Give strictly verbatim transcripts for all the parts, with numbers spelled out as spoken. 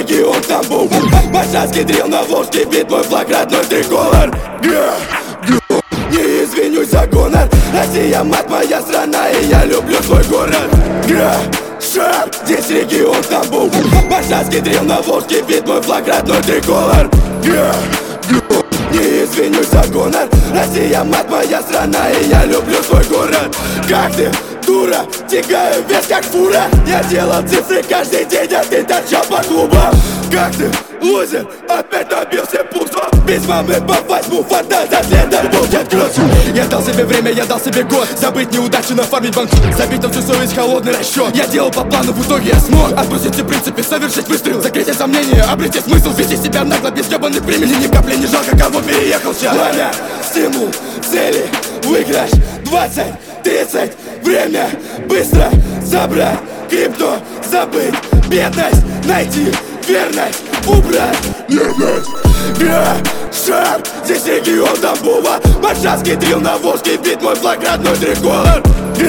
регион Тамбов. Машанский дрил на Волжский бит, мой флаг родной триколор. Не извинюсь за гонор, Россия, мать моя страна, и я люблю свой город. Шар, здесь регион Тамбов. Машанский дрил на Волжский бит, мой флаг родной триколор. Не извинюсь за гонор, Россия, мать моя страна, и я люблю свой город. Как ты, дура, тягаю вес как фура. Я делал цифры каждый день, а ты торчал по клубам. Как ты, лузер, опять добился пусто. Без мамы по восьму фантаза следом будет груз. Я дал себе время, я дал себе год. Забыть неудачу, нафармить банку. Забить на всю совесть, холодный расчет. Я делал по плану, в итоге я смог отбросить все принципы, совершить выстрел. Закрыть все сомнения, обрести смысл. Вести себя нагло, без ебаных времени. Ни капли не жалко, кого переехал сейчас. Пламя, стимул, цели, выигрыш. Двадцать, тридцать, время быстро забрать. Крипто, забыть, бедность, найти верность, убрать ненависть. Шар, здесь регион Тамбова. Машанский дрил на Волжский бит, мой флаг родной триколор.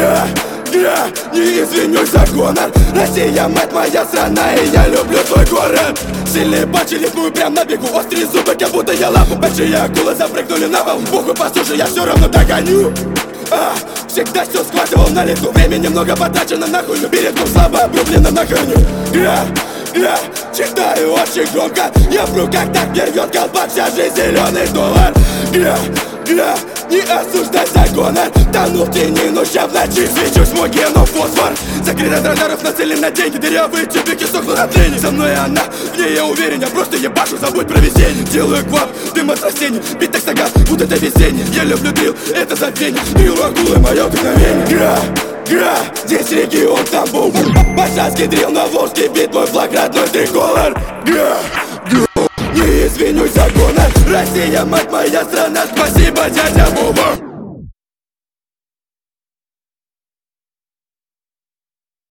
Не извинюсь за гонор, Россия, мать моя страна, и я люблю свой город. Сильные панчи рифмую прям на бегу, острые зубы, как будто я лапу. Большие акулы запрыгнули на пол, похуй, послушай, я все равно догоню. А, всегда все схватывал на лету, время немного потрачено на хуйню. Перед ним слабо обрублено на коню. Гра, гра, читаю очень громко, я в руках так не рвет колпак, вся жизнь зеленый доллар. Гра, гра, не осуждай за гонор, тону в тени, ночью в ночи свечусь мой генофосфор. Закрыт от радаров, нацелен на деньги, дырявые тюбики сохнут от лени. Со мной она, в ней я уверен, я просто ебашу, забудь про весенний. Делаю квап, дым от растений, бит так стакан, будто это весенний. Я люблю дрил, это забвение, дрил акулы, мое вдохновение. Гра, гра, здесь регион Тамбов. Машанский дрил на Волжский бит, мой флаг родной триколор. Гра, гра, не извинюсь за гонор, Россия, мать моя страна, спасибо, дядя Буба.